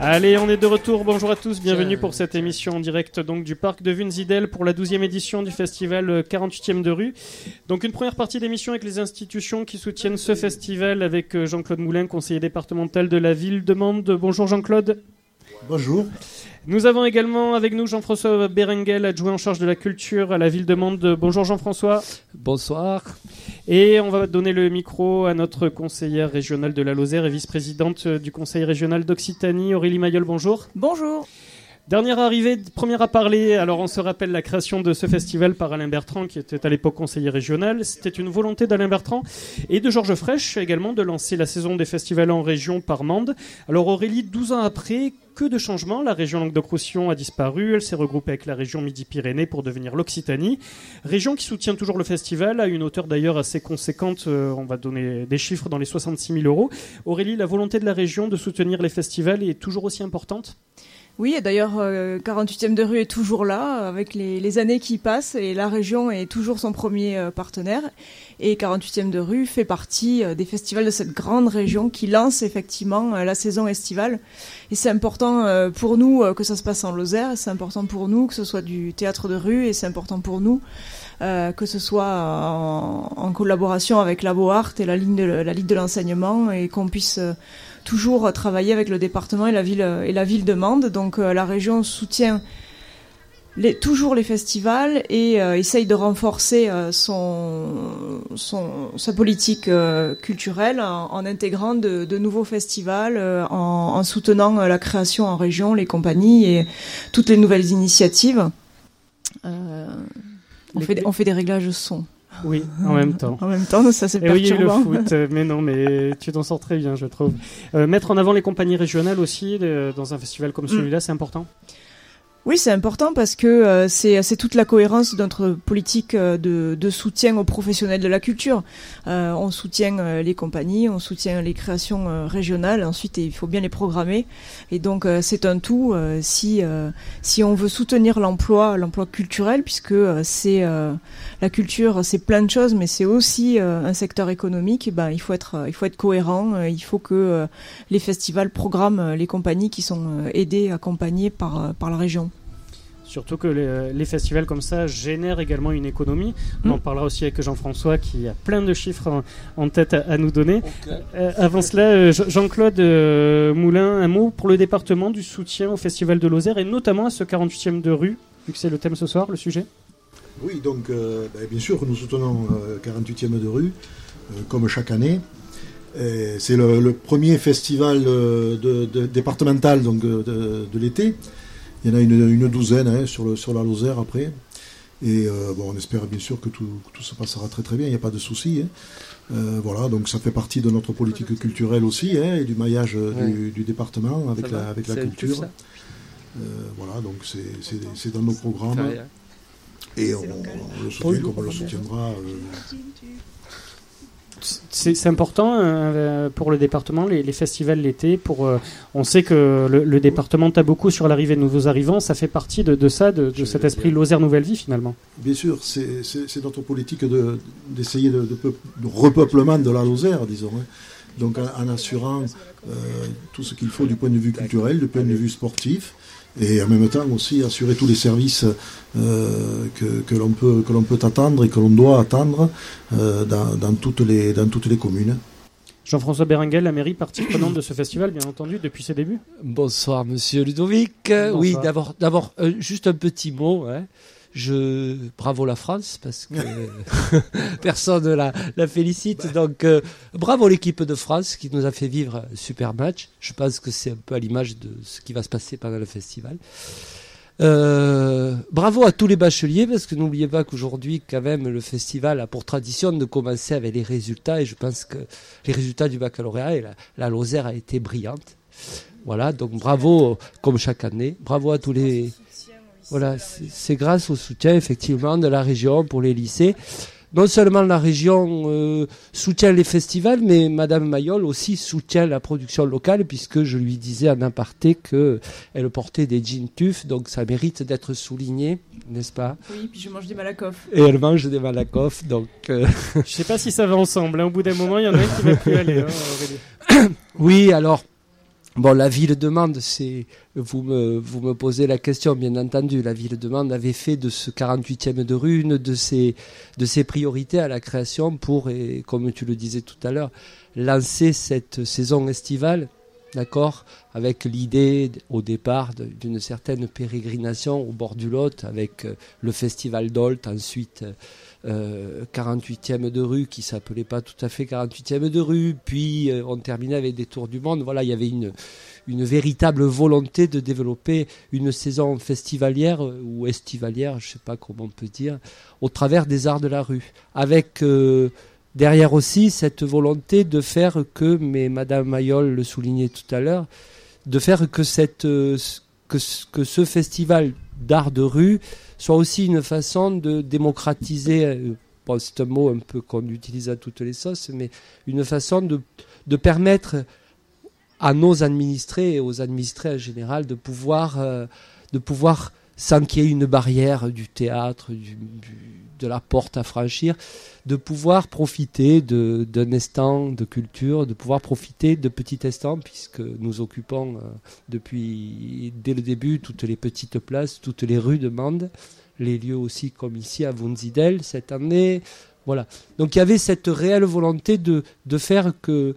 Allez, on est de retour. Bonjour à tous, bienvenue pour cette émission en direct donc, du parc de Wunsiedel pour la 12e édition du festival 48e de rue. Donc une première partie d'émission avec les institutions qui soutiennent ce festival avec Jean-Claude Moulin, conseiller départemental de la ville de Mende. Bonjour Jean-Claude. Bonjour. Nous avons également avec nous Jean-François Berenguel, adjoint en charge de la culture à la ville de Mende. Bonjour Jean-François. Bonsoir. Et on va donner le micro à notre conseillère régionale de la Lozère et vice-présidente du conseil régional d'Occitanie, Aurélie Mayol. Bonjour. Bonjour. Dernière arrivée, première à parler. Alors on se rappelle la création de ce festival par Alain Bertrand, qui était à l'époque conseiller régional. C'était une volonté d'Alain Bertrand et de Georges Frêche également de lancer la saison des festivals en région par Mende. Alors Aurélie, 12 ans après, que de changements. La région Languedoc-Roussillon a disparu. Elle s'est regroupée avec la région Midi-Pyrénées pour devenir l'Occitanie. Région qui soutient toujours le festival à une hauteur d'ailleurs assez conséquente. On va donner des chiffres dans les 66 000 euros. Aurélie, la volonté de la région de soutenir les festivals est toujours aussi importante ? Oui, et d'ailleurs, 48e de rue est toujours là, avec les années qui passent, et la région est toujours son premier partenaire. Et 48e de rue fait partie des festivals de cette grande région qui lance effectivement la saison estivale. Et c'est important pour nous que ça se passe en Lozère, c'est important pour nous que ce soit du théâtre de rue, et c'est important pour nous que ce soit en collaboration avec la Boart et la Ligue de l'enseignement, et qu'on puisse toujours travailler avec le département et la ville de Mende. Donc la région soutient toujours les festivals et essaye de renforcer sa politique culturelle en intégrant de nouveaux festivals, en soutenant la création en région, les compagnies et toutes les nouvelles initiatives. On fait des réglages son. Oui, en même temps. En même temps, ça c'est perturbant. Oui, le foot, mais non, mais tu t'en sors très bien, je trouve. Mettre en avant les compagnies régionales aussi, dans un festival comme celui-là, c'est important ? Oui, c'est important parce que c'est toute la cohérence de notre politique de soutien aux professionnels de la culture. On soutient les compagnies, on soutient les créations régionales. Ensuite, il faut bien les programmer. Et donc, c'est un tout. Si on veut soutenir l'emploi culturel, puisque c'est la culture, c'est plein de choses, mais c'est aussi un secteur économique. Et il faut être cohérent. Il faut que les festivals programment les compagnies qui sont aidées, accompagnées par la région. Surtout que les festivals comme ça génèrent également une économie. On en parlera aussi avec Jean-François qui a plein de chiffres en tête à nous donner. Okay. Avant cela, Jean-Claude Moulin, un mot pour le département du soutien au Festival de Lozère et notamment à ce 48e de rue, vu que c'est le thème ce soir, le sujet. Oui, donc bien sûr que nous soutenons 48e de rue, comme chaque année. C'est le premier festival départemental donc, de l'été. Il y en a une douzaine sur la Lozère après. Et on espère bien sûr que tout se passera très très bien, il n'y a pas de souci. Voilà, donc ça fait partie de notre politique culturelle aussi, et du maillage du département avec la culture. Voilà, donc c'est dans nos programmes. Et on le soutient comme on le soutiendra. C'est important pour le département, les festivals l'été. On sait que le département tape beaucoup sur l'arrivée de nouveaux arrivants. Ça fait partie de cet esprit Lozère Nouvelle Vie finalement. Bien sûr, c'est notre politique d'essayer de repeuplement de la Lozère, disons. Donc en assurant tout ce qu'il faut du point de vue culturel, du point de vue sportif. Et en même temps aussi assurer tous les services que l'on peut attendre et que l'on doit attendre dans toutes les communes. Jean-François Berenguel, la mairie partie prenante de ce festival, bien entendu, depuis ses débuts. Bonsoir, monsieur Ludovic. Bonsoir. Oui, d'abord juste un petit mot. Bravo la France, parce que personne la félicite. Donc, bravo l'équipe de France qui nous a fait vivre un super match. Je pense que c'est un peu à l'image de ce qui va se passer pendant le festival. Bravo à tous les bacheliers, parce que n'oubliez pas qu'aujourd'hui, quand même, le festival a pour tradition de commencer avec les résultats, et je pense que les résultats du baccalauréat et la Lozère a été brillante. Voilà, donc bravo, comme chaque année. Bravo à tous les... Voilà, c'est grâce au soutien effectivement de la région pour les lycées. Non seulement la région soutient les festivals, mais Madame Mayol aussi soutient la production locale, puisque je lui disais en aparté qu'elle portait des jeans tuf, donc ça mérite d'être souligné, n'est-ce pas ? Oui, puis je mange des Malakoff. Et elle mange des Malakoff, donc... Je sais pas si ça va ensemble, au bout d'un moment, il y en a un qui va plus aller. Oui, alors... Bon, la ville de Mende, vous me posez la question, bien entendu. La ville de Mende avait fait de ce 48e de rue une de ses priorités à la création pour, et comme tu le disais tout à l'heure, lancer cette saison estivale, d'accord, avec l'idée au départ d'une certaine pérégrination au bord du Lot, avec le festival d'Olt, ensuite 48e de rue qui s'appelait pas tout à fait 48e de rue, puis on terminait avec des tours du monde. Voilà, il y avait une véritable volonté de développer une saison festivalière ou estivalière, je sais pas comment on peut dire, au travers des arts de la rue, avec derrière aussi cette volonté de faire que, mais Madame Mayol le soulignait tout à l'heure, de faire que ce festival d'art de rue soit aussi une façon de démocratiser, bon, c'est un mot un peu qu'on utilise à toutes les sauces, mais une façon de permettre à nos administrés et aux administrés en général de pouvoir sans qu'il y ait une barrière du théâtre, de la porte à franchir, de pouvoir profiter d'un instant de culture, de pouvoir profiter de petits instants, puisque nous occupons dès le début toutes les petites places, toutes les rues de Mende, les lieux aussi comme ici à Wunsiedel cette année. Voilà. Donc il y avait cette réelle volonté de faire que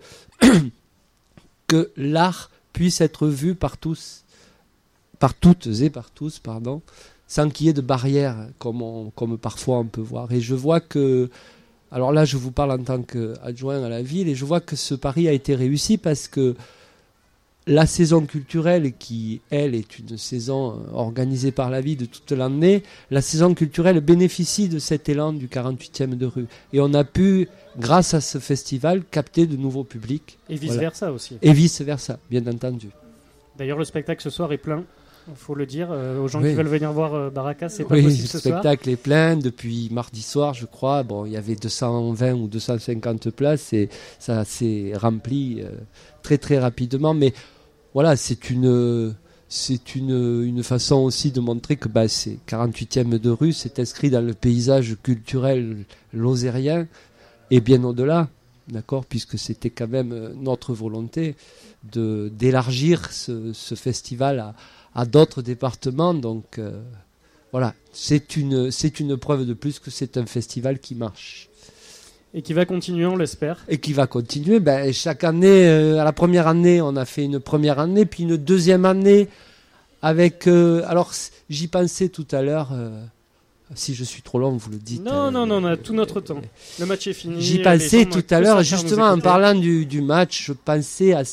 l'art puisse être vu par tous, par toutes et par tous, pardon, sans qu'il y ait de barrières, comme parfois on peut voir. Et je vois que, alors là je vous parle en tant qu'adjoint à la ville, et je vois que ce pari a été réussi parce que la saison culturelle, qui elle est une saison organisée par la ville de toute l'année, la saison culturelle bénéficie de cet élan du 48e de rue. Et on a pu, grâce à ce festival, capter de nouveaux publics. Et vice-versa aussi. Et vice-versa, bien entendu. D'ailleurs, le spectacle ce soir est plein. Il faut le dire aux gens Oui. qui veulent venir voir Baraka, c'est pas possible ce soir. Le spectacle est plein depuis mardi soir, je crois. Bon, il y avait 220 ou 250 places et ça s'est rempli très très rapidement. Mais voilà, c'est une façon aussi de montrer que c'est 48e de rue, c'est inscrit dans le paysage culturel lozérien et bien au-delà, d'accord, puisque c'était quand même notre volonté d'élargir ce festival à d'autres départements. Donc voilà, c'est une preuve de plus que c'est un festival qui marche. Et qui va continuer, on l'espère. Et qui va continuer. Chaque année, à la première année, on a fait une première année, puis une deuxième année avec... alors, j'y pensais tout à l'heure. Si je suis trop long, vous le dites. Non, on a tout notre temps. Le match est fini. J'y pensais tout à l'heure, justement, en parlant du match, je pensais à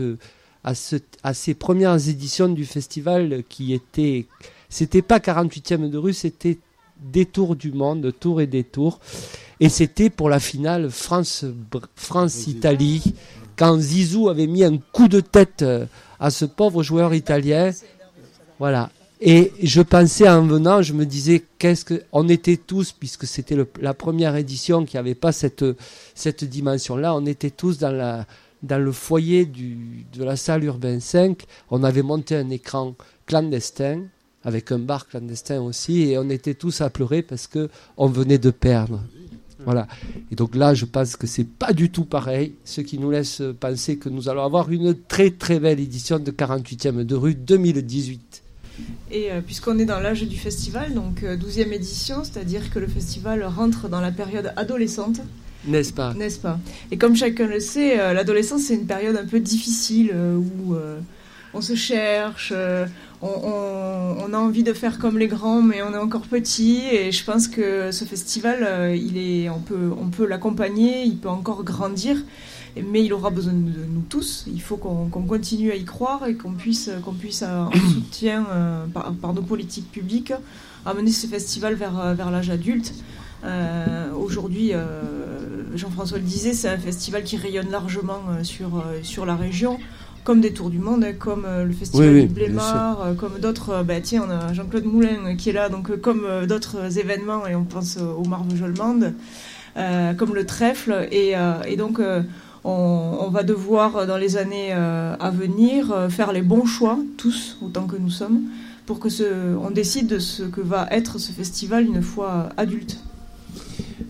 ces premières éditions du festival qui étaient... C'était pas 48e de rue, c'était des tours du monde, tours et détours. Et c'était pour la finale France-Italie, quand Zizou avait mis un coup de tête à ce pauvre joueur italien. Voilà. Et je pensais en venant, je me disais, on était tous, puisque c'était la première édition qui n'avait pas cette dimension-là, on était tous dans le foyer de la salle Urbain 5. On avait monté un écran clandestin, avec un bar clandestin aussi, et on était tous à pleurer parce qu'on venait de perdre. Voilà. Et donc là, je pense que c'est pas du tout pareil, ce qui nous laisse penser que nous allons avoir une très très belle édition de 48e de rue 2018. Et puisqu'on est dans l'âge du festival, donc 12e édition, c'est-à-dire que le festival rentre dans la période adolescente. N'est-ce pas ? Et comme chacun le sait, l'adolescence, c'est une période un peu difficile où on se cherche, on a envie de faire comme les grands, mais on est encore petit. Et je pense que ce festival, on peut l'accompagner, il peut encore grandir, mais il aura besoin de nous tous. Il faut qu'on continue à y croire et qu'on puisse en soutien par nos politiques publiques, amener ce festival vers l'âge adulte. Aujourd'hui, Jean-François le disait, c'est un festival qui rayonne largement sur la région, comme des Tours du Monde, comme le Festival du Blémard, comme d'autres. Tiens, on a Jean-Claude Moulin qui est là, donc comme d'autres événements, et on pense au Marvejols-Mende, comme le Trèfle, et donc on va devoir dans les années à venir faire les bons choix, tous autant que nous sommes, pour que on décide de ce que va être ce festival une fois adulte.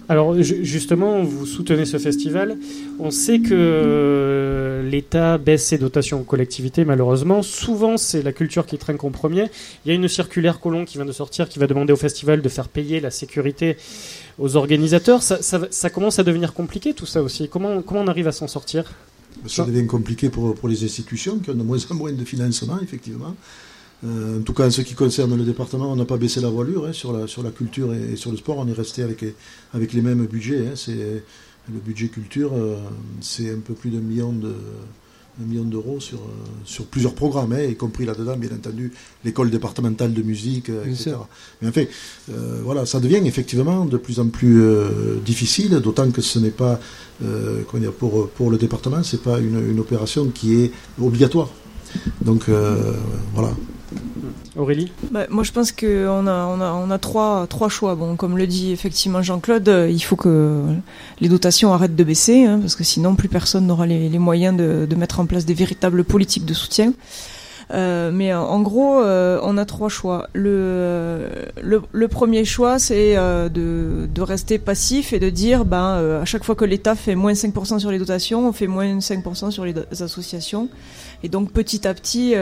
Alors justement, vous soutenez ce festival. On sait que l'État baisse ses dotations aux collectivités, malheureusement. Souvent, c'est la culture qui trinque en premier. Il y a une circulaire Collomb qui vient de sortir, qui va demander au festival de faire payer la sécurité aux organisateurs. Ça commence à devenir compliqué tout ça aussi. Comment on arrive à s'en sortir ? Ça devient compliqué pour les institutions qui ont de moins en moins de financement, effectivement. En tout cas, en ce qui concerne le département, on n'a pas baissé la voilure sur la culture et sur le sport. On est resté avec les mêmes budgets. Le budget culture, c'est un peu plus d'1 million d'euros sur plusieurs programmes, y compris là-dedans, bien entendu, l'école départementale de musique, etc. Mais en fait, voilà, ça devient effectivement de plus en plus difficile, d'autant que ce n'est pas, pour le département, c'est pas une opération qui est obligatoire. Donc voilà. Aurélie ? Moi, je pense qu'on a trois choix. Bon, comme le dit effectivement Jean-Claude, il faut que les dotations arrêtent de baisser, parce que sinon, plus personne n'aura les moyens de mettre en place des véritables politiques de soutien. Mais en gros, on a trois choix. Le premier choix, c'est de rester passif et de dire, à chaque fois que l'État fait moins 5% sur les dotations, on fait moins 5% sur les associations. Et donc, petit à petit,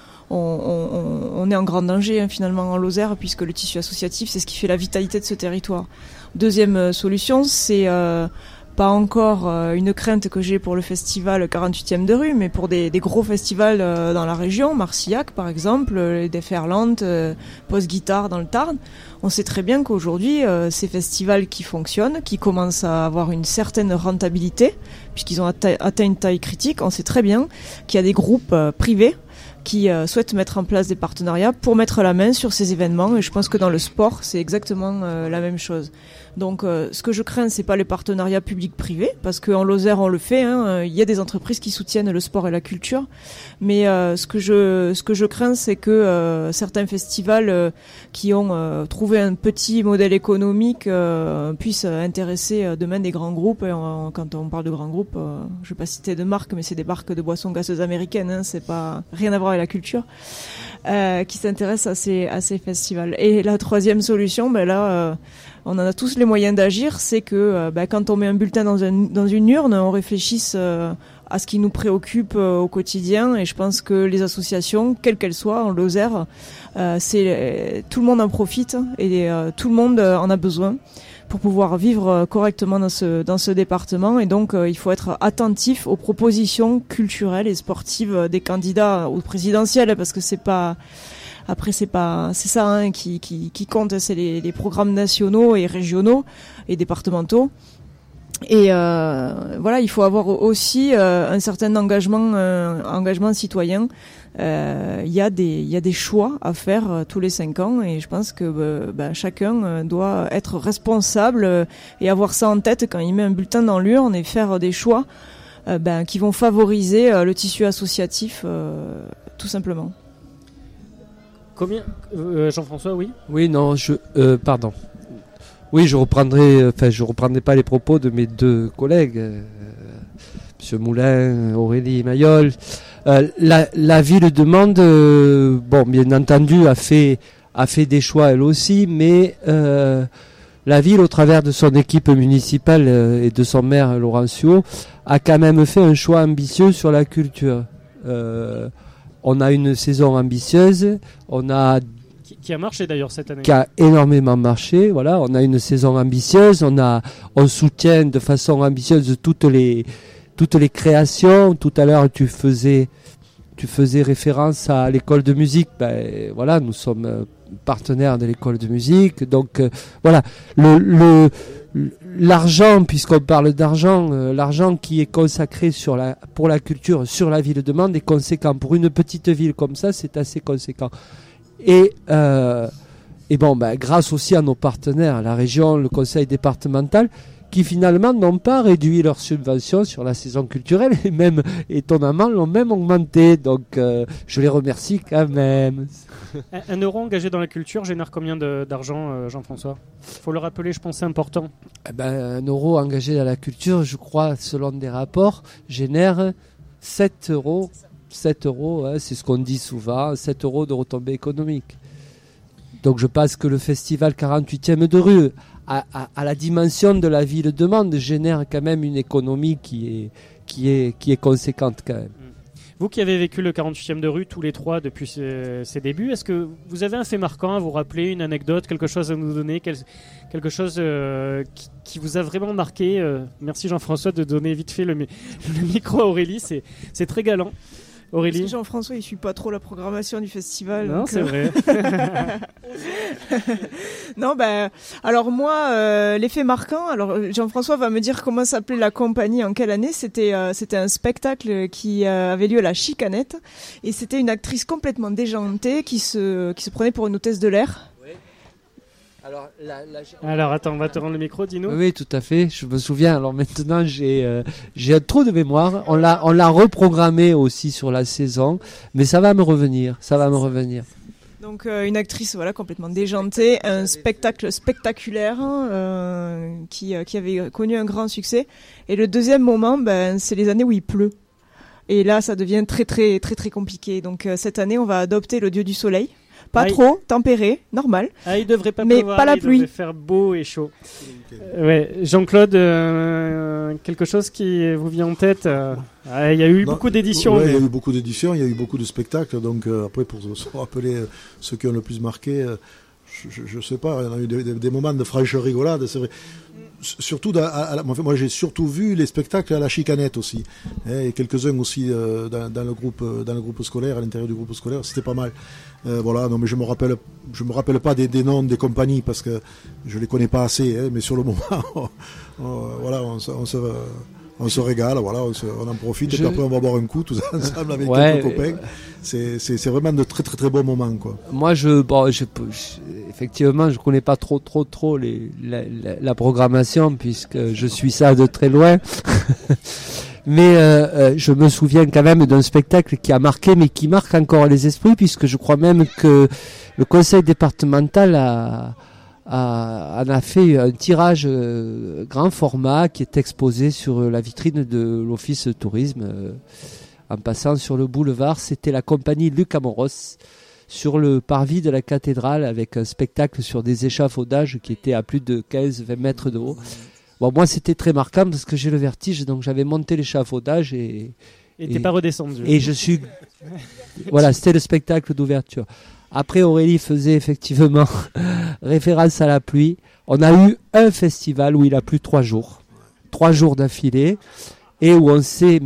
on est en grand danger finalement en Lozère, puisque le tissu associatif, c'est ce qui fait la vitalité de ce territoire. Deuxième solution, c'est pas encore une crainte que j'ai pour le festival 48e de rue, mais pour des gros festivals dans la région, Marcillac par exemple, les Déferlantes, Post-Guitare dans le Tarn. On sait très bien qu'aujourd'hui, ces festivals qui fonctionnent, qui commencent à avoir une certaine rentabilité, puisqu'ils ont atteint une taille critique, on sait très bien qu'il y a des groupes privés qui souhaitent mettre en place des partenariats pour mettre la main sur ces événements, et je pense que dans le sport, c'est exactement la même chose. Donc ce que je crains, c'est pas les partenariats public-privé, parce qu'en Lozère, on le fait, il y a des entreprises qui soutiennent le sport et la culture, mais ce que je crains, c'est que certains festivals qui ont trouvé un petit modèle économique puissent intéresser demain des grands groupes. Et quand on parle de grands groupes, je vais pas citer de marque, mais c'est des marques de boissons gazeuses américaines, c'est pas rien à voir avec la culture, qui s'intéressent à ces festivals. Et la troisième solution, on en a tous les moyens d'agir, c'est que quand on met un bulletin dans une urne, on réfléchisse à ce qui nous préoccupe au quotidien, et je pense que les associations, quelles qu'elles soient, en Lozère, tout le monde en profite, et tout le monde en a besoin pour pouvoir vivre correctement dans ce département. Et donc il faut être attentif aux propositions culturelles et sportives des candidats aux présidentielles, parce que c'est ça qui compte, c'est les programmes nationaux et régionaux et départementaux. Et il faut avoir aussi un certain engagement citoyen. Il y a des choix à faire tous les 5 ans, et je pense que chacun doit être responsable et avoir ça en tête quand il met un bulletin dans l'urne, et faire des choix qui vont favoriser le tissu associatif, tout simplement. Combien Jean-François, oui ? Oui, non, pardon. Oui, je reprendrai pas les propos de mes deux collègues, Monsieur Moulin, Aurélie Mayol. La ville demande, bien entendu, a fait des choix elle aussi, mais la ville, au travers de son équipe municipale et de son maire Laurent Suot, a quand même fait un choix ambitieux sur la culture. On a une saison ambitieuse, qui a marché d'ailleurs cette année. Qui a énormément marché, voilà. On a une saison ambitieuse, on soutient de façon ambitieuse toutes les créations. Tout à l'heure, tu faisais référence à l'école de musique. Nous sommes partenaires de l'école de musique. Donc voilà, l'argent, puisqu'on parle d'argent, l'argent qui est consacré pour la culture sur la ville de Mende est conséquent. Pour une petite ville comme ça, c'est assez conséquent. Et grâce aussi à nos partenaires, la région, le conseil départemental, qui finalement n'ont pas réduit leurs subventions sur la saison culturelle, et même, étonnamment, l'ont même augmenté. Donc, je les remercie quand même. Un euro engagé dans la culture génère combien d'argent, Jean-François ? Faut le rappeler, je pense, c'est important. Un euro engagé dans la culture, je crois, selon des rapports, génère 7 euros. 7 euros, c'est ce qu'on dit souvent, 7 euros de retombées économiques. Donc je pense que le festival 48e de rue, à la dimension de la ville de Mende, génère quand même une économie qui est conséquente quand même. Vous qui avez vécu le 48e de rue tous les trois depuis ses débuts, est-ce que vous avez un fait marquant à vous rappeler, une anecdote, quelque chose à nous donner, quelque chose qui vous a vraiment marqué? Merci Jean-François de donner vite fait le micro à Aurélie, c'est très galant. Aurélie? Parce que Jean-François, il suit pas trop la programmation du festival. Non, c'est vrai. Non, alors moi, l'effet marquant, alors Jean-François va me dire comment s'appelait la compagnie, en quelle année. C'était un spectacle qui avait lieu à la Chicanette, et c'était une actrice complètement déjantée qui se prenait pour une hôtesse de l'air. Alors attends, on va te rendre le micro, dis-nous. Oui, tout à fait, je me souviens. Alors maintenant, j'ai un trou de mémoire. On l'a reprogrammé aussi sur la saison, mais ça va me revenir. Donc une actrice complètement déjantée, un spectacle spectaculaire qui avait connu un grand succès. Et le deuxième moment, c'est les années où il pleut. Et là, ça devient très très très très compliqué. Donc cette année, on va adopter le dieu du soleil. Pas trop, tempéré, normal. Il devrait pas mais pleuvoir, pas la il pluie. devrait faire beau et chaud. Ouais, Jean-Claude, quelque chose qui vous vient en tête? Il y a eu beaucoup d'éditions. Oui, il y a eu beaucoup d'éditions, il y a eu beaucoup de spectacles. Donc après, pour se rappeler ceux qui ont le plus marqué, je sais pas, il y en a eu des moments de franche rigolade, c'est vrai. Surtout, moi j'ai surtout vu les spectacles à la Chicanette aussi, et quelques-uns aussi dans le groupe scolaire, à l'intérieur du groupe scolaire, c'était pas mal. Voilà, non mais je me rappelle pas des noms des compagnies parce que je les connais pas assez, mais sur le moment, voilà, on se régale, voilà, on en profite, et puis après on va boire un coup tous ensemble avec quelques copains. C'est vraiment de très très très bons moments, quoi. Moi, effectivement, je connais pas trop la programmation puisque je suis ça de très loin. Mais je me souviens quand même d'un spectacle qui a marqué, mais qui marque encore les esprits, puisque je crois même que le conseil départemental en a fait un tirage grand format qui est exposé sur la vitrine de l'office de tourisme. En passant sur le boulevard, c'était la compagnie Luc Amoros sur le parvis de la cathédrale, avec un spectacle sur des échafaudages qui étaient à plus de 15-20 mètres de haut. Bon, moi, c'était très marquant parce que j'ai le vertige, donc j'avais monté l'échafaudage et t'es pas redescendu. Et je suis... Voilà, c'était le spectacle d'ouverture. Après, Aurélie faisait effectivement référence à la pluie. On a eu un festival où il a plu 3 jours. 3 jours d'affilée. Et où on s'est...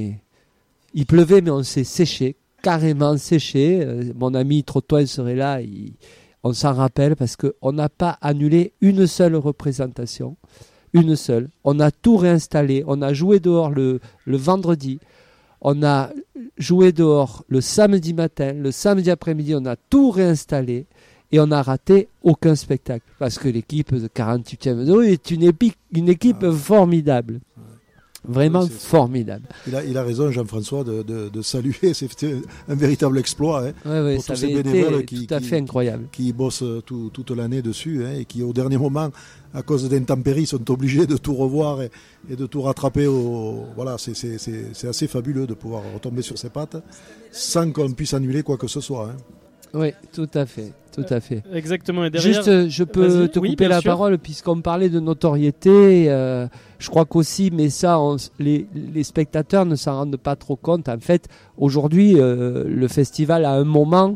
Il pleuvait, mais on s'est séché, carrément séché. Mon ami Trottoin serait là. On s'en rappelle parce qu'on n'a pas annulé une seule représentation. Une seule. On a tout réinstallé. On a joué dehors le vendredi. On a joué dehors le samedi matin. Le samedi après-midi, on a tout réinstallé. Et on n'a raté aucun spectacle. Parce que l'équipe de 48e de rue est une équipe formidable. Vraiment formidable. Il a raison, Jean-François, de saluer. C'était un véritable exploit. Oui, pour ça tous ces avait bénévoles été tout à fait incroyable. Qui bossent toute l'année dessus, et qui, au dernier moment, à cause d'intempéries, sont obligés de tout revoir et de tout rattraper. Voilà, c'est assez fabuleux de pouvoir retomber sur ses pattes sans qu'on puisse annuler quoi que ce soit. Oui, tout à fait. Exactement. Et derrière... Juste, je peux te couper la parole, puisqu'on parlait de notoriété. Je crois qu'aussi, mais ça, les spectateurs ne s'en rendent pas trop compte. En fait, aujourd'hui, le festival, à un moment,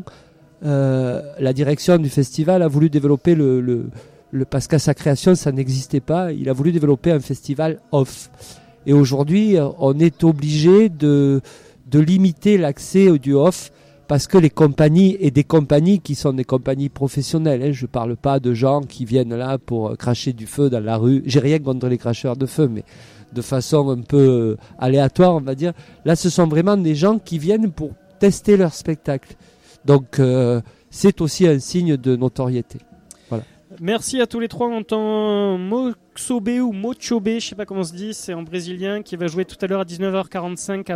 la direction du festival a voulu développer parce qu'à sa création, ça n'existait pas. Il a voulu développer un festival off. Et aujourd'hui, on est obligé de limiter l'accès du off, parce que les compagnies, et des compagnies qui sont des compagnies professionnelles, je ne parle pas de gens qui viennent là pour cracher du feu dans la rue. J'ai rien contre les cracheurs de feu, mais de façon un peu aléatoire, on va dire. Là, ce sont vraiment des gens qui viennent pour tester leur spectacle. Donc, c'est aussi un signe de notoriété. Voilà. Merci à tous les trois. On entend Moxobe ou Mochobe, je sais pas comment on se dit, c'est en brésilien, qui va jouer tout à l'heure à 19h45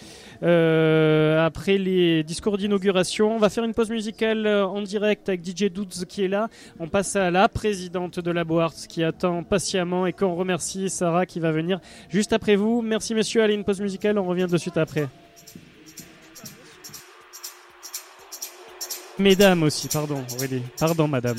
après les discours d'inauguration. On va faire une pause musicale en direct avec DJ Dudes qui est là. On passe à la présidente de la Beaux-Arts qui attend patiemment et qu'on remercie, Sarah, qui va venir juste après vous. Merci messieurs, allez, une pause musicale, on revient de suite après. Mesdames aussi, pardon. Aurélie. Pardon, madame.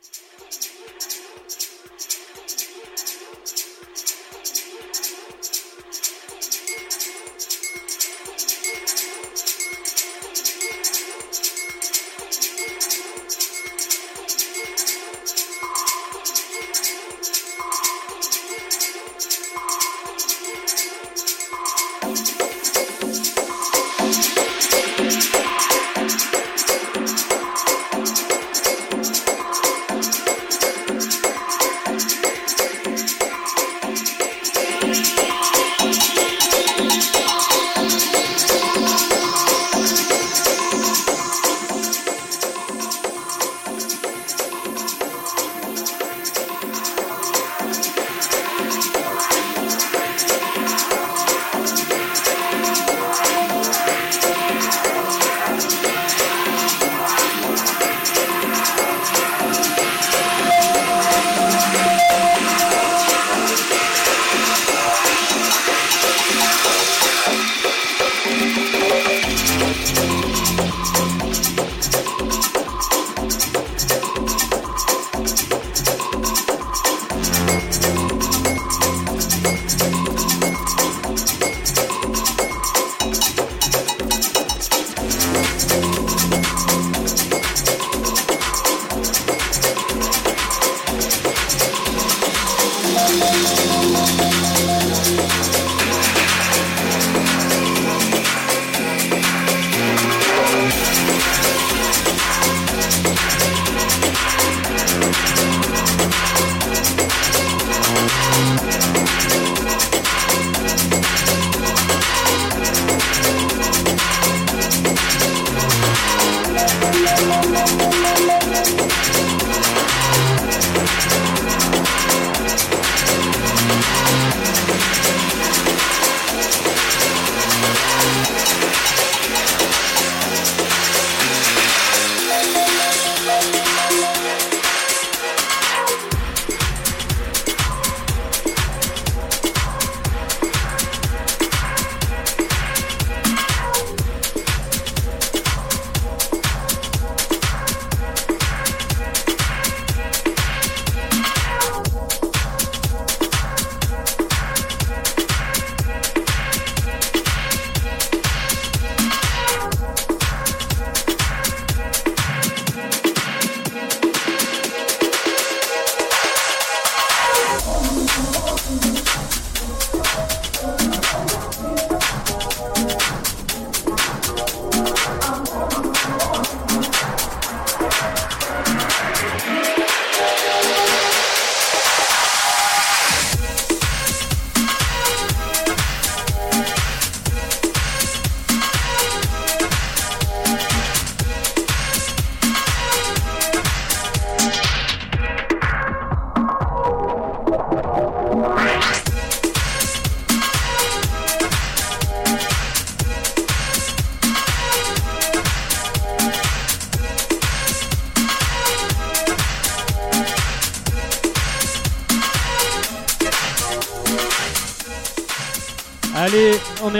Allez, on est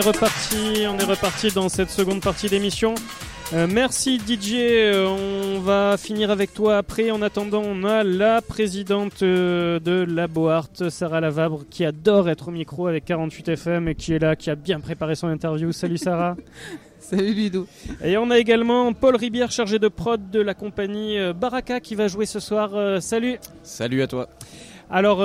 reparti dans cette seconde partie d'émission. Merci DJ, on va finir avec toi après. En attendant, on a la présidente de Laboart, Sarah Lavabre, qui adore être au micro avec 48 FM et qui est là, qui a bien préparé son interview. Salut Sarah. Salut Ludo. Et on a également Paul Ribière, chargé de prod de la compagnie Baraka, qui va jouer ce soir. Salut. Salut à toi. Alors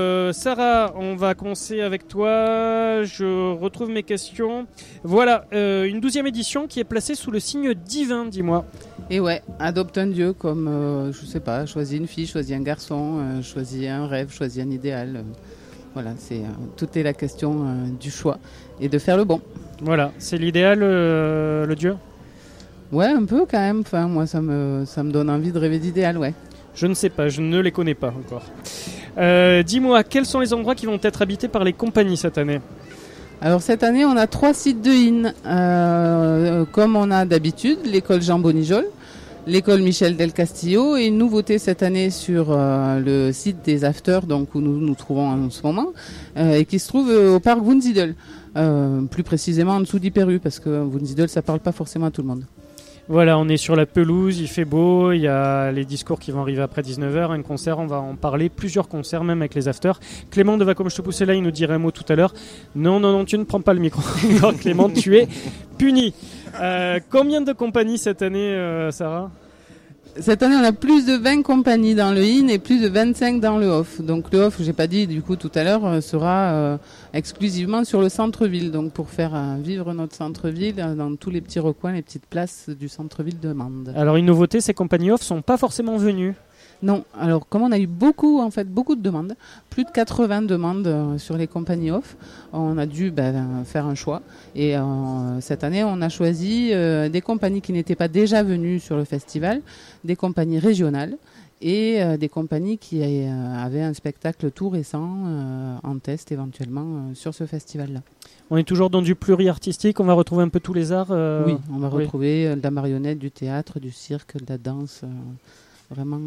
Sarah, on va commencer avec toi. Je retrouve mes questions. Voilà, une 12e édition qui est placée sous le signe divin, dis-moi. Et ouais, adopte un dieu comme, je sais pas, choisis une fille, choisis un garçon, choisis un rêve, choisis un idéal. Voilà, tout est la question du choix et de faire le bon. Voilà, c'est l'idéal, le dieu ? Ouais, un peu quand même. Enfin, moi, ça me donne envie de rêver d'idéal, ouais. Je ne sais pas, je ne les connais pas encore. Dis-moi, quels sont les endroits qui vont être habités par les compagnies cette année ? Alors cette année, on a 3 sites de IN, comme on a d'habitude, l'école Jean Bonijol, l'école Michel Del Castillo et une nouveauté cette année sur le site des Afters, donc où nous nous trouvons en ce moment, et qui se trouve au parc Wunsiedel, plus précisément en dessous d'Hyper U, parce que Wunsiedel, ça parle pas forcément à tout le monde. Voilà, on est sur la pelouse, il fait beau, il y a les discours qui vont arriver après 19h, un concert, on va en parler, plusieurs concerts même avec les afters. Clément de Va Comme Je Te Poussais là, il nous dirait un mot tout à l'heure. Non, tu ne prends pas le micro. Non, Clément, tu es puni. Combien de compagnies cette année, Sarah ? Cette année, on a plus de 20 compagnies dans le in et plus de 25 dans le off. Donc le off, j'ai pas dit du coup tout à l'heure, sera exclusivement sur le centre-ville. Donc pour faire vivre notre centre-ville dans tous les petits recoins, les petites places du centre-ville de Mende. Alors une nouveauté, ces compagnies off sont pas forcément venues. Non, alors comme on a eu beaucoup de demandes, plus de 80 demandes sur les compagnies off, on a dû faire un choix. Et cette année, on a choisi des compagnies qui n'étaient pas déjà venues sur le festival, des compagnies régionales et des compagnies qui avaient un spectacle tout récent en test éventuellement sur ce festival-là. On est toujours dans du pluri-artistique, on va retrouver un peu tous les arts. Oui, on va retrouver de la marionnette, du théâtre, du cirque, de la danse. Vraiment,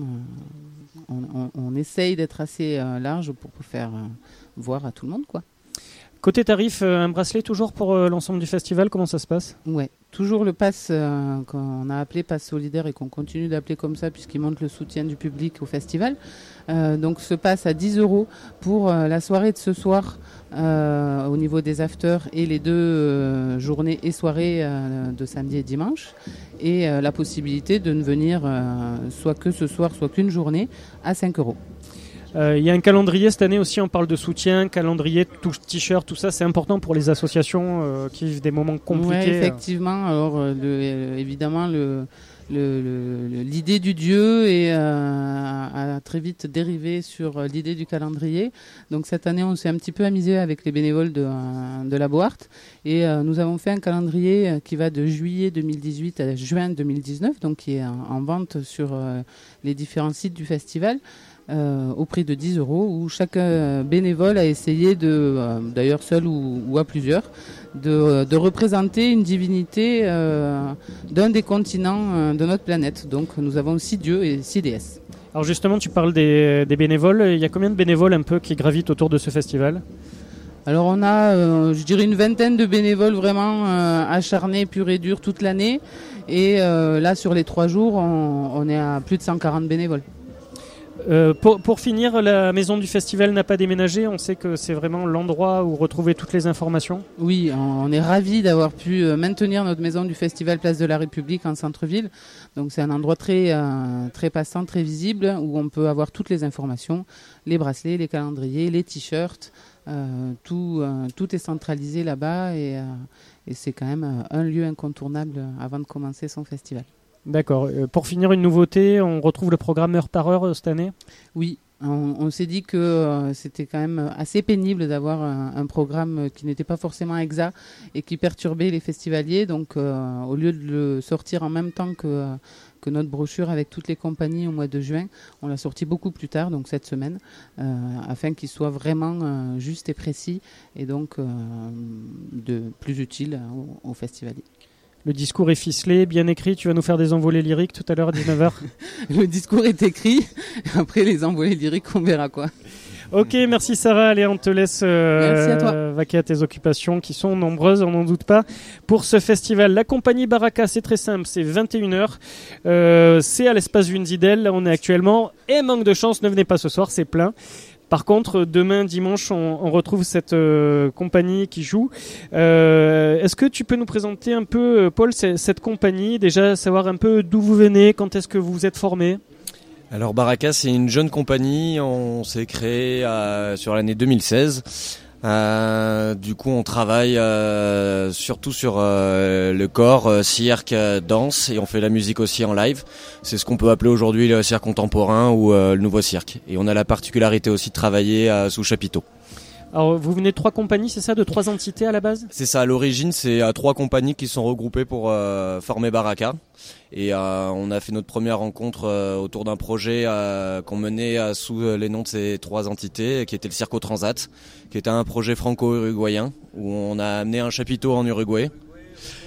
on essaye d'être assez large pour faire voir à tout le monde, quoi. Côté tarif, un bracelet toujours pour l'ensemble du festival, comment ça se passe ? Ouais, toujours le pass qu'on a appelé pass solidaire et qu'on continue d'appeler comme ça puisqu'il montre le soutien du public au festival. Donc ce pass à 10 € pour la soirée de ce soir au niveau des afters et les 2 journées et soirées de samedi et dimanche. Et la possibilité de ne venir soit que ce soir, soit qu'une journée à 5 €. Il y a un calendrier cette année aussi, on parle de soutien, calendrier, t-shirt, tout ça, c'est important pour les associations qui vivent des moments compliqués. Oui, effectivement. Alors, évidemment, l'idée du Dieu a très vite dérivé sur l'idée du calendrier. Donc cette année, on s'est un petit peu amusé avec les bénévoles de la Boart et nous avons fait un calendrier qui va de juillet 2018 à juin 2019, donc qui est en vente sur les différents sites du festival. Au prix de 10 €, où chaque bénévole a essayé d'ailleurs seul ou à plusieurs, de représenter une divinité d'un des continents de notre planète. Donc nous avons 6 dieux et 6 déesses. Alors justement, tu parles des bénévoles. Il y a combien de bénévoles un peu qui gravitent autour de ce festival ? Alors on a, je dirais, une vingtaine de bénévoles vraiment acharnés, purs et durs toute l'année. Et là, sur les 3 jours, on est à plus de 140 bénévoles. Pour finir, la maison du festival n'a pas déménagé. On sait que c'est vraiment l'endroit où retrouver toutes les informations. Oui, on est ravis d'avoir pu maintenir notre maison du festival Place de la République en centre-ville. Donc c'est un endroit très passant, très visible, où on peut avoir toutes les informations, les bracelets, les calendriers, les t-shirts. Tout est centralisé là-bas et c'est quand même un lieu incontournable avant de commencer son festival. D'accord. Pour finir, une nouveauté, on retrouve le programme heure par heure cette année ? Oui, on s'est dit que c'était quand même assez pénible d'avoir un programme qui n'était pas forcément exact et qui perturbait les festivaliers. Donc au lieu de le sortir en même temps que notre brochure avec toutes les compagnies au mois de juin, on l'a sorti beaucoup plus tard, donc cette semaine, afin qu'il soit vraiment juste et précis et donc plus utile aux festivaliers. Le discours est ficelé, bien écrit. Tu vas nous faire des envolées lyriques tout à l'heure à 19h. Le discours est écrit. Après, les envolées lyriques, on verra quoi. Ok, merci Sarah. Allez, on te laisse vaquer à tes occupations qui sont nombreuses, on n'en doute pas. Pour ce festival, la compagnie Baraka, c'est très simple, c'est 21h. C'est à l'espace Wunsiedel, là on est actuellement. Et manque de chance, ne venez pas ce soir, c'est plein. Par contre, demain, dimanche, on retrouve cette compagnie qui joue. Est-ce que tu peux nous présenter un peu, Paul, cette compagnie, déjà savoir un peu d'où vous venez, quand est-ce que vous vous êtes formé ? Alors Baraka, c'est une jeune compagnie, on s'est créé sur l'année 2016. Du coup, on travaille surtout sur le corps, cirque, danse, et on fait la musique aussi en live. C'est ce qu'on peut appeler aujourd'hui le cirque contemporain ou le nouveau cirque. Et on a la particularité aussi de travailler sous chapiteau. Alors, vous venez de 3 compagnies, c'est ça, de 3 entités à la base ? C'est ça, à l'origine, c'est 3 compagnies qui sont regroupées pour former Baraka. Et on a fait notre première rencontre autour d'un projet qu'on menait sous les noms de ces 3 entités, qui était le Circo Transat, qui était un projet franco-uruguayen, où on a amené un chapiteau en Uruguay.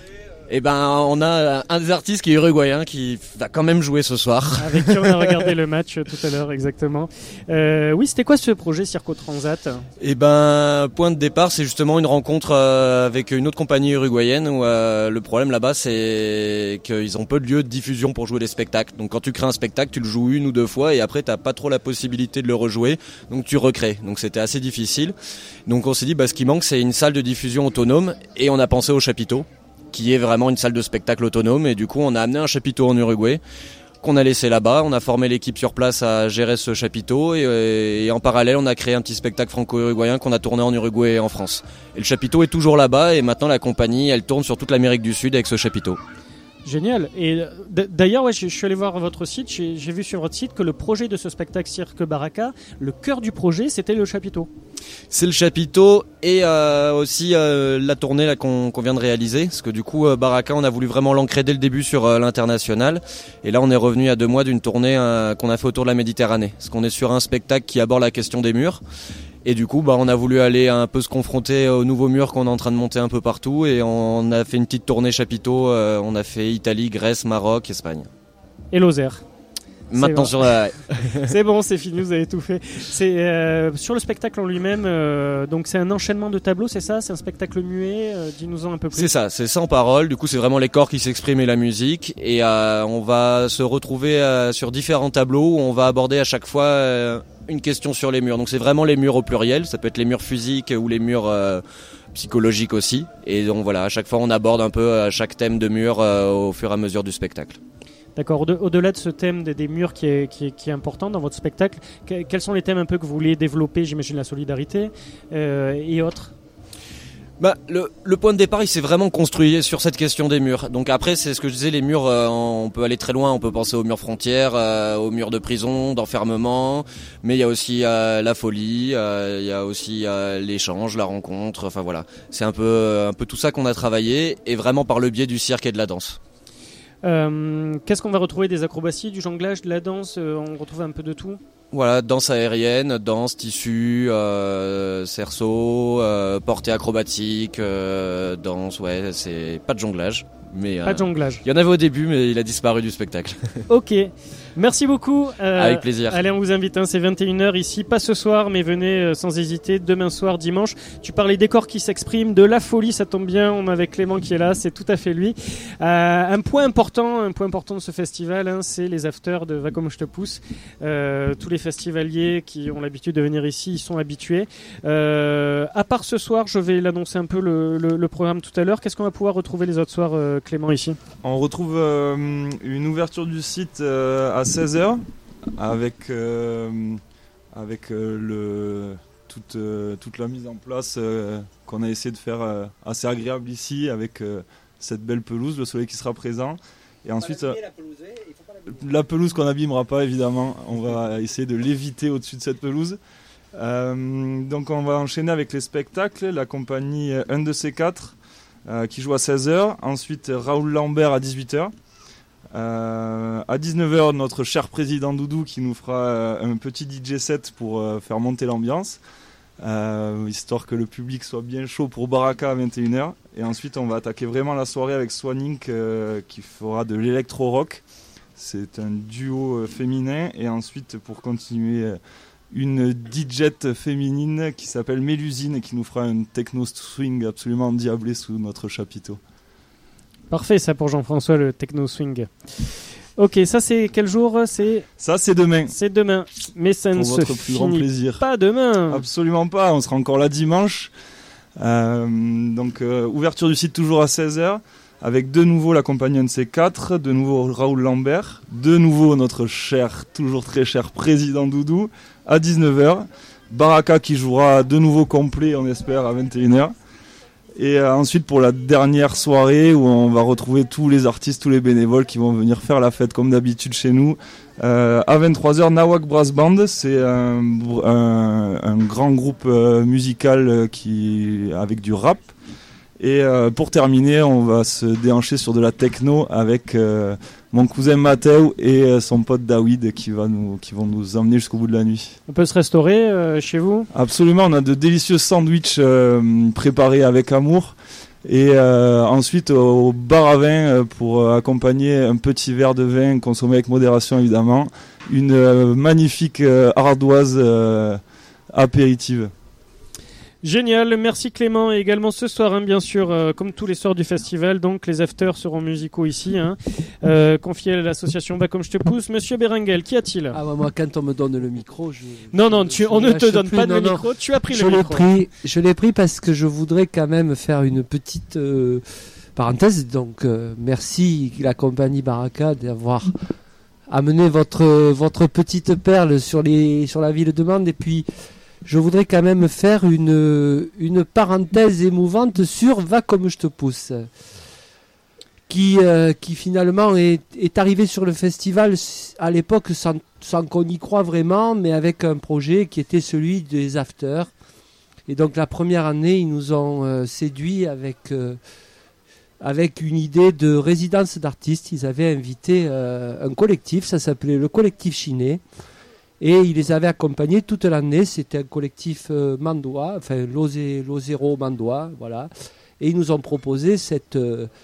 Eh ben, on a un des artistes qui est uruguayen qui va quand même jouer ce soir. Avec qui on a regardé le match tout à l'heure, exactement. Oui, c'était quoi ce projet Circo Transat ? Eh ben, point de départ, c'est justement une rencontre avec une autre compagnie uruguayenne où le problème là-bas, c'est qu'ils ont peu de lieux de diffusion pour jouer des spectacles. Donc quand tu crées un spectacle, tu le joues 1 ou 2 fois et après t'as pas trop la possibilité de le rejouer, donc tu recrées. Donc c'était assez difficile. Donc on s'est dit, ce qui manque, c'est une salle de diffusion autonome et on a pensé au Chapiteau, qui est vraiment une salle de spectacle autonome, et du coup on a amené un chapiteau en Uruguay qu'on a laissé là-bas, on a formé l'équipe sur place à gérer ce chapiteau et en parallèle on a créé un petit spectacle franco-uruguayen qu'on a tourné en Uruguay et en France. Et le chapiteau est toujours là-bas et maintenant la compagnie elle tourne sur toute l'Amérique du Sud avec ce chapiteau. Génial. Et d'ailleurs, je suis allé voir votre site, j'ai vu sur votre site que le projet de ce spectacle Cirque Baraka, le cœur du projet, c'était le chapiteau. C'est le chapiteau et aussi la tournée là, qu'on vient de réaliser, parce que du coup Baraka on a voulu vraiment l'ancrer dès le début sur l'international, et là on est revenu à 2 mois d'une tournée qu'on a fait autour de la Méditerranée, parce qu'on est sur un spectacle qui aborde la question des murs. Et du coup, on a voulu aller un peu se confronter aux nouveaux murs qu'on est en train de monter un peu partout. Et on a fait une petite tournée chapiteau. On a fait Italie, Grèce, Maroc, Espagne. Et Lozère. Maintenant sur la... C'est bon, c'est fini, vous avez tout fait. C'est sur le spectacle en lui-même. Donc c'est un enchaînement de tableaux, c'est ça ? C'est un spectacle muet. Dis-nous-en un peu plus. C'est ça, c'est sans parole. Du coup, c'est vraiment les corps qui s'expriment et la musique. Et on va se retrouver sur différents tableaux où on va aborder à chaque fois une question sur les murs. Donc c'est vraiment les murs au pluriel. Ça peut être les murs physiques ou les murs psychologiques aussi. Et donc voilà, à chaque fois on aborde un peu chaque thème de mur au fur et à mesure du spectacle. D'accord. Au-delà de ce thème des murs qui est important dans votre spectacle, quels sont les thèmes un peu que vous voulez développer ? J'imagine la solidarité et autres. Le point de départ, il s'est vraiment construit sur cette question des murs. Donc après, c'est ce que je disais, les murs, on peut aller très loin. On peut penser aux murs frontières, aux murs de prison, d'enfermement. Mais il y a aussi la folie, il y a aussi l'échange, la rencontre. Enfin voilà, c'est un peu tout ça qu'on a travaillé, et vraiment par le biais du cirque et de la danse. Qu'est-ce qu'on va retrouver ? Des acrobaties, du jonglage, de la danse ? On retrouve un peu de tout ? Voilà, danse aérienne, danse, tissu, cerceau, portée acrobatique, danse, ouais, c'est pas de jonglage. Mais, pas de jonglage. Il y en avait au début, mais il a disparu du spectacle. Ok, merci beaucoup. Avec plaisir. Allez, on vous invite, c'est 21h ici, pas ce soir, mais venez sans hésiter, demain soir, dimanche. Tu parlais des corps qui s'expriment, de la folie, ça tombe bien, on a avec Clément qui est là, c'est tout à fait lui. Un point important de ce festival, c'est les afters de Va comme je te pousse. Tous les festivaliers qui ont l'habitude de venir ici, ils sont habitués. À part ce soir, je vais l'annoncer un peu le programme tout à l'heure. Qu'est-ce qu'on va pouvoir retrouver les autres soirs, Clément, ici ? On retrouve une ouverture du site à 16h avec toute la mise en place qu'on a essayé de faire assez agréable ici avec cette belle pelouse, le soleil qui sera présent. Et ensuite, la pelouse qu'on n'abîmera pas évidemment, on va essayer de l'éviter au-dessus de cette pelouse. Donc on va enchaîner avec les spectacles, la compagnie 1 de C4 qui joue à 16h, ensuite Raoul Lambert à 18h. À 19h, notre cher président Doudou qui nous fera un petit DJ set pour faire monter l'ambiance, histoire que le public soit bien chaud pour Baraka à 21h. Et ensuite, on va attaquer vraiment la soirée avec Swanink qui fera de l'électro-rock. C'est un duo féminin. Et ensuite, pour continuer, une DJ féminine qui s'appelle Mélusine et qui nous fera un techno swing absolument endiablé sous notre chapiteau. Parfait, ça pour Jean-François, le techno swing. Ok, ça c'est quel jour ? Ça c'est demain. C'est demain, mais ça pour ne se votre plus grand plaisir. Pas demain. Absolument pas, on sera encore là dimanche. Donc ouverture du site toujours à 16h, avec de nouveau la compagnie NC4, de nouveau Raoul Lambert, de nouveau notre cher, toujours très cher président Doudou, à 19h. Baraka qui jouera de nouveau complet, on espère, à 21h. Et ensuite pour la dernière soirée où on va retrouver tous les artistes, tous les bénévoles qui vont venir faire la fête comme d'habitude chez nous. À 23h, Nawak Brass Band, c'est un grand groupe musical avec du rap. Et pour terminer, on va se déhancher sur de la techno avec mon cousin Mathéo et son pote David qui vont nous emmener jusqu'au bout de la nuit. On peut se restaurer chez vous ? Absolument, on a de délicieux sandwichs préparés avec amour Et ensuite au bar à vin pour accompagner un petit verre de vin consommé avec modération évidemment, une magnifique ardoise apéritive. Génial, merci Clément. Et également ce soir, bien sûr, comme tous les soirs du festival, donc les afters seront musicaux ici, confiés à l'association Bah Comme Je Te Pousse. Monsieur Berenguel, qu'y a-t-il ? Moi, quand on me donne le micro, on ne te donne pas de micro, tu as pris le micro. Je l'ai pris parce que je voudrais quand même faire une petite parenthèse. Donc, merci la compagnie Baraka d'avoir amené votre petite perle sur la ville de Mende. Et puis, je voudrais quand même faire une parenthèse émouvante sur Va Comme Je Te Pousse, qui finalement est arrivé sur le festival à l'époque sans qu'on y croit vraiment, mais avec un projet qui était celui des afters. Et donc la première année, ils nous ont séduits avec une idée de résidence d'artistes. Ils avaient invité un collectif, ça s'appelait le collectif Chiné. Et ils les avaient accompagnés toute l'année. C'était un collectif mandois, enfin Lozero mandois, voilà. Et ils nous ont proposé cette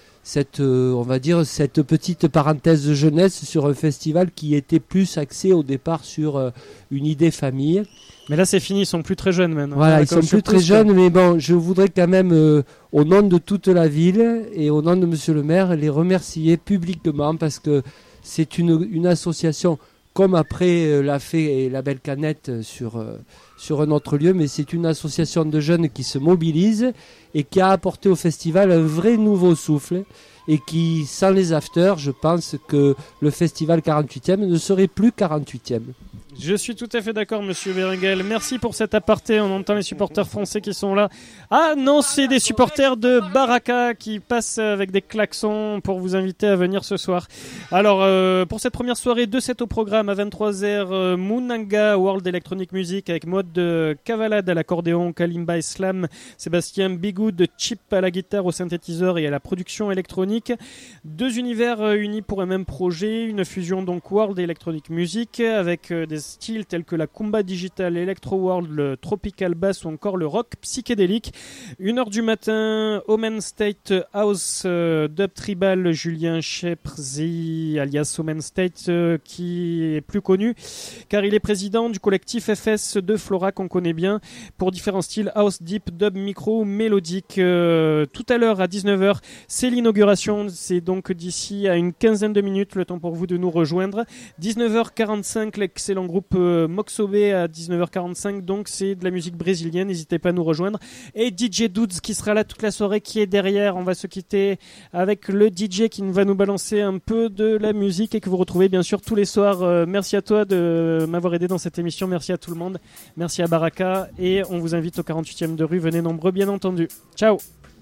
petite parenthèse de jeunesse sur un festival qui était plus axé au départ sur une idée famille. Mais là c'est fini, ils sont plus très jeunes maintenant. Voilà, ils sont plus très jeunes, mais bon, je voudrais quand même, au nom de toute la ville et au nom de Monsieur le maire, les remercier publiquement parce que c'est une association. Comme après l'a fait la Belle Canette sur un autre lieu, mais c'est une association de jeunes qui se mobilise et qui a apporté au festival un vrai nouveau souffle et qui, sans les afters, je pense que le festival 48e ne serait plus 48e. Je suis tout à fait d'accord, monsieur Berenguel. Merci pour cet aparté. On entend les supporters français qui sont là. Ah non, c'est des supporters de Baraka qui passent avec des klaxons pour vous inviter à venir ce soir. Alors, pour cette première soirée, 2 sets au programme à 23h. Munanga World Electronic Music avec mode de Cavalade à l'accordéon, Kalimba et Slam, Sébastien Bigoud, Chip à la guitare, au synthétiseur et à la production électronique. 2 univers unis pour un même projet. Une fusion donc World Electronic Music avec des styles tels que la Kumba Digital, Electro World, le Tropical Bass ou encore le rock psychédélique. 1h du matin, Omen State House, Dub Tribal, Julien Cheprzi, alias Omen State, qui est plus connu car il est président du collectif FS de Flora qu'on connaît bien pour différents styles House, Deep, Dub, Micro, Mélodique. Tout à l'heure à 19h, c'est l'inauguration, c'est donc d'ici à une quinzaine de minutes, le temps pour vous de nous rejoindre. 19h45, l'excellent groupe Moxobe à 19h45, donc c'est de la musique brésilienne, n'hésitez pas à nous rejoindre. Et DJ Dudes qui sera là toute la soirée, qui est derrière. On va se quitter avec le DJ qui va nous balancer un peu de la musique et que vous retrouvez bien sûr tous les soirs. Merci à toi de m'avoir aidé dans cette émission, merci à tout le monde, merci à Baraka et on vous invite au 48e de rue, venez nombreux bien entendu. Ciao.